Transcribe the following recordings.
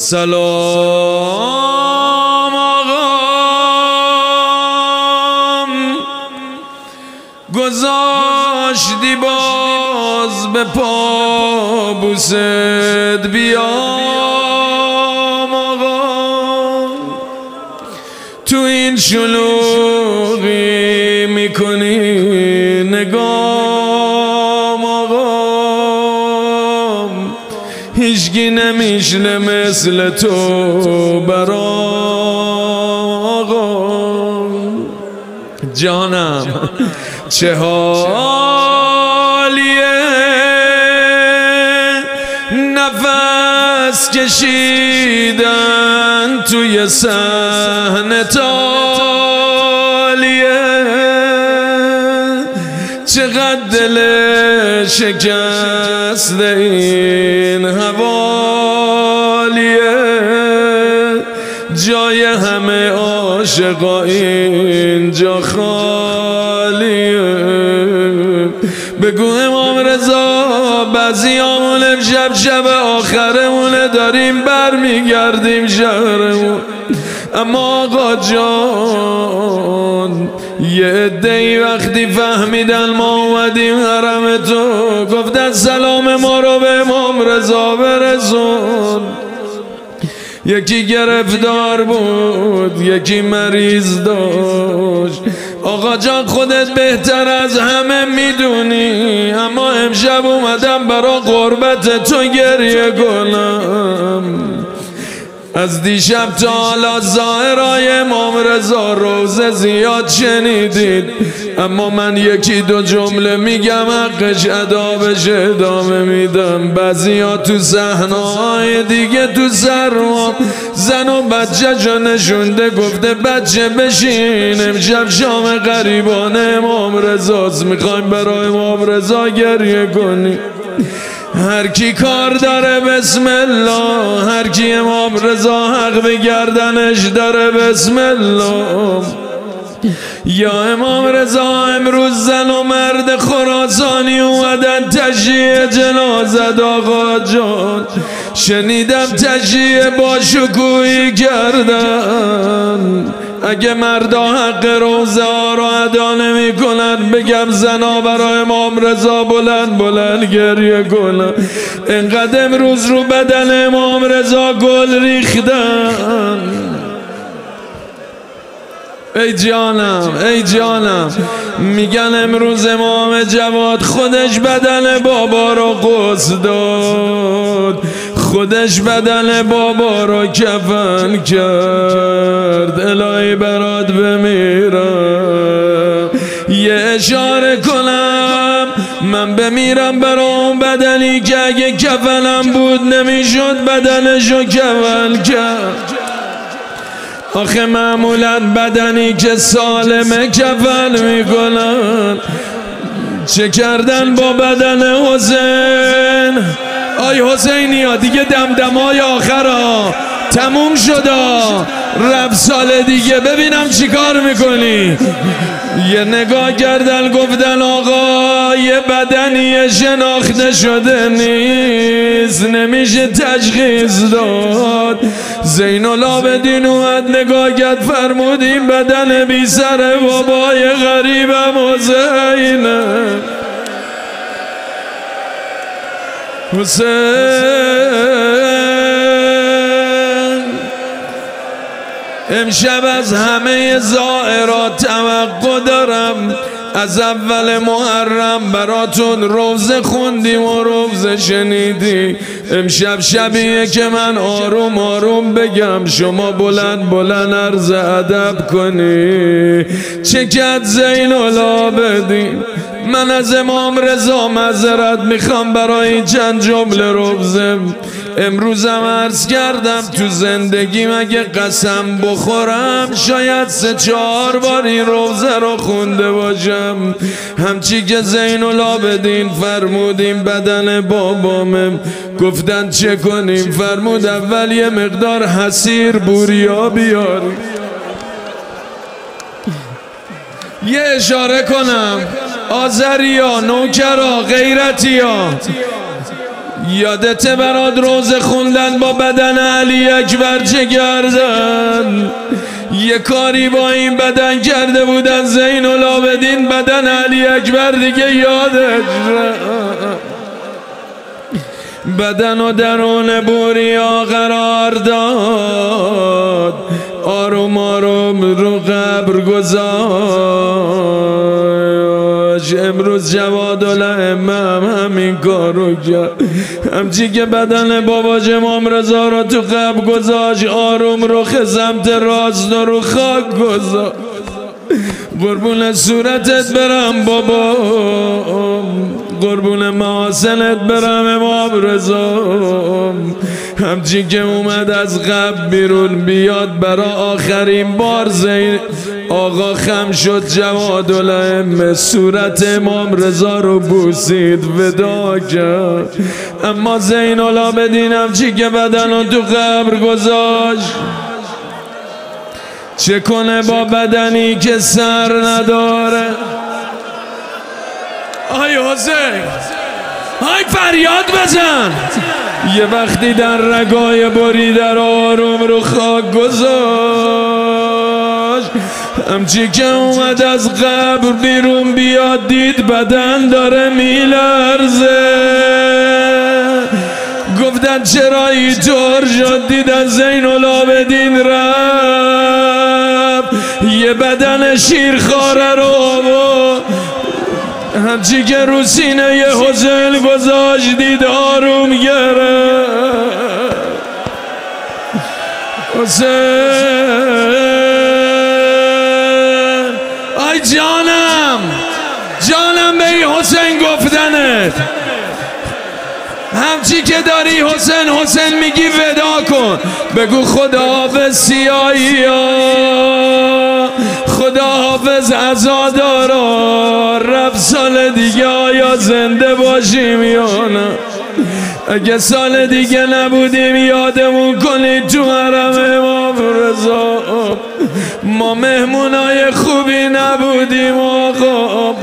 سلام آقام، گذاشتی باز به پا بوست بیام آقام. تو این شلوغی میکنی نگام آقام، هیچگی نمیشنه مثل تو برام آقام. جانم چه حالیه نفس کشیدن توی صحنه تالیه، چقدر دل شکسته این حوالیه، جای همه عاشقا اینجا خالیه. بگو امام رضا بعضیامون امشب شب آخرمونه، داریم برمیگردیم شهرمون، اما آقا جان یه عده‌ای وقتی فهمیدن ما اومدیم حرم تو، گفتن سلام ما رو به امام رضا برسون. یکی گرفتار بود، یکی مریض داشت. آقا جان خودت بهتر از همه میدونی، اما امشب اومدم برا قربت تو گریه کنم. از دیشب تا حالا ظاهرای امام رضا روزه زیاد شنیدید، اما من یکی دو جمله میگم حقش ادا بشه ادامه میدم. بعضیا تو صحنه‌های دیگه تو سرما زن و بچه جا نشونده، گفته بچه بشین امشب شام غریبانه امام رضاست، میخوایم برای امام رضا گریه کنی. هر کی کار داره بسم الله، هر کی امام رضا حق به گردنش داره بسم الله. یا امام رضا امروز زن و مرد خراسانی اومدن تشییع جنازت آقا جان، شنیدم تشییع با شکوهی کردن. اگه مردا حق روزه ها رو ادا نمی کنن، بگم زنا برای امام رضا بلند بلند گریه کنن. انقدر امروز رو بدن امام رضا گل ریختن. ای جانم ای جانم، میگن امروز امام جواد خودش بدن بابا رو غسل داد، خودش بدن بابا رو کفن کرد. الهی برات بمیرم، یه اشاره کنم من بمیرم برا اون بدنی که اگه کفنم بود نمیشد بدنشو کفن کرد. آخه معمولا بدنی که سالمه کفن میکنن، چه کردن با بدن حسین؟ آی حسینی ها دیگه دمدمای آخر ها تموم شدا، رفت سال دیگه ببینم چی کار میکنی. یه نگاه کردن گفتن آقا یه بدنی شناخته شده نیست، نمیشه تشخیص داد. زین العابدین اومد نگاه کرد فرمود این بدن بی سر بابای غریبم حسینه. حسین امشب از همه زائرات توقع دارم، از اول محرم براتون روزه خوندیم و روزه شنیدی. امشب شبیه که من آروم آروم بگم شما بلند بلند عرض ادب کنی. چکت زین العابدین، من از امام رضا معذرت میخوام برای چند جمله روزه. امروزم عرض کردم تو زندگیم اگه قسم بخورم شاید 3-4 بار این روزه رو خونده باشم. همچی که زین العابدین فرمودیم بدن بابامه، گفتن چه کنیم؟ فرمود اول یه مقدار حسیر بوریا بیاریم. یه اشاره کنم آذریا، نوکرا، غیرتیا، یادت برات روز خوندن با بدن علی اکبر چه کردن؟ یه کاری با این بدن کرده بودن زین العابدین، بدن علی اکبر دیگه یادش بدن و درون بوریا قرار داد، آروم آروم رو قبر گذاشت. امروز جوادالائمه همین کارو کرد، همچی که بدن باباش امام رضا رو تو قبر گذاشت، آروم رخ سمت راست رو خاک گذاشت. قربون صورتت برم بابا، قربون محاسنت برم امام رضا. همچی که اومد از قبر بیرون بیاد برا آخرین بار زین آقا خم شد، جوادالائمه صورت امام رضا رو بوسید، ودا کرد. اما زین العابدین همچی که بدن رو تو قبر گذاشت، چه کنه با بدنی که سر نداره؟ آی حسین، آی فریاد بزن. یه وقتی در رگای بریده رو آروم رو خاک گذاشت، همچی که اومد از قبر بیرون بیاد دید بدن داره میلرزه. گفتن چرا اینطور شد؟ دیدن زین العابدین رفت یه بدن شیرخواره رو همچی که رو سینه ی حسین گذاشت، دید آروم گرفت. حسین آی جانم، جانم به این حسین گفتنت، همچی که داری حسین حسین میگی ودا کن، بگو خداحافظ سیاهی ها، خداحافظ عزادارا، رفت سال دیگه آیا زنده باشیم یا نه؟ اگه سال دیگه نبودیم یادمون کنید تو حرم امام رضا ما مهمونای خوبی نبودیم آقا.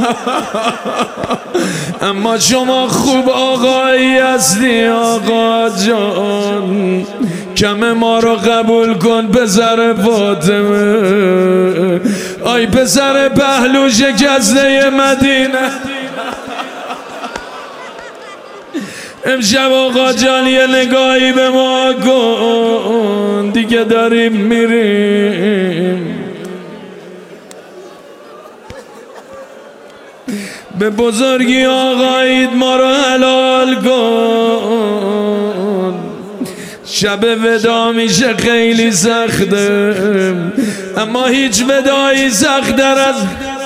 اما شما خوب آقایی هستی آقا جان، کم ما رو قبول کن پسر فاطمه، آی پسر پهلو شکسته مدینه. امشب آقا جان یه نگاهی به ما کن، دیگه داریم میریم. به بزرگی آقایید ما رو حلال کن، شب ودا میشه خیلی سخته، اما هیچ ودایی سخت‌تر از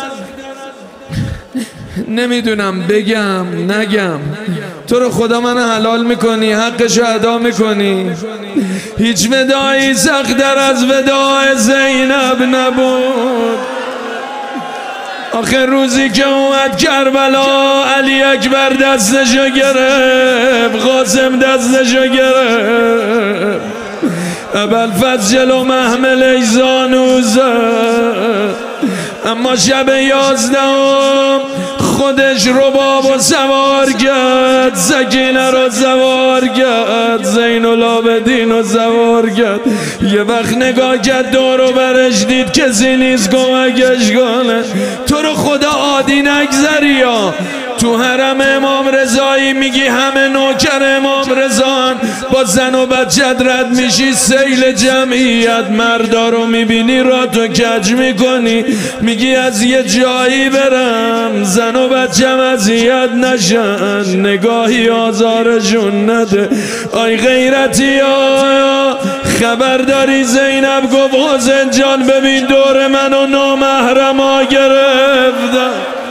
نمیدونم بگم نگم، تو رو خدا من حلال میکنی، حقشو ادا میکنی. هیچ ودایی سخت‌تر از وداع زینب نبود. آخر روزی که اومد کربلا علی اکبر دستشو گرفت، قاسم دستشو گرفت، ابوالفضل جلو محمل ایزانو زد. اما شب 11 خودش رباب و سوار کرد، سکینه رو سوار کرد، زین العابدین رو سوار کرد. یه وقت نگاه کرد دور و برش دید کسی نیست کمکش کنه. تو رو خدا عادی نگذری ها، تو حرم امام رضایی میگی همه نوکر امام رضان، با زن و بچت رد میشی سیل جمعیت، مردا رو میبینی را تو کج میکنی، میگی از یه جایی برم زن و بچم اذیت نشن، نگاهی آزارشون نده. آی غیرتی ها خبر داری زینب گفت حسین جان ببین دور منو نامحرم ها گرفتن.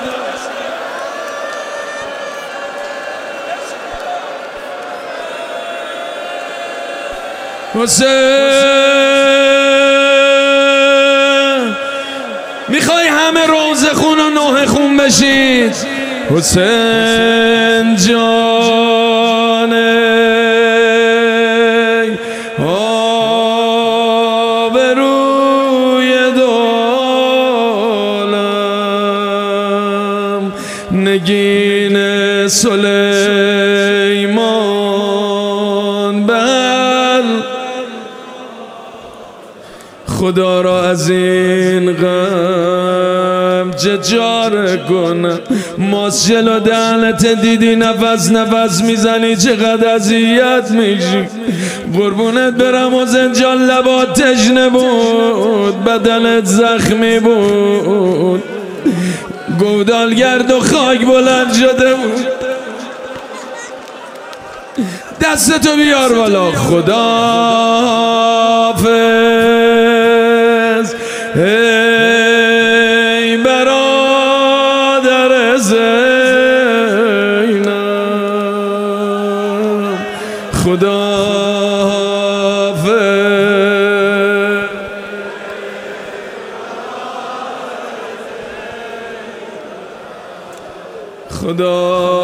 حسین میخوای همه روزه خون و نوحه خون بشید؟ حسین جان آبروی دولم، نگین سلیمان خدا را از این غم چه چاره کنم. ماست جلو دهنت دیدی نفس نفس میزنی چقدر اذیت میشی. قربونت برم و زنجان لبات تشنه بود، بدنت زخمی بود، گودال گرد و خاک بلند شده بود. دستتو بیار بالا. خداحافظ ای برادر زینب، خداحافظ. خدا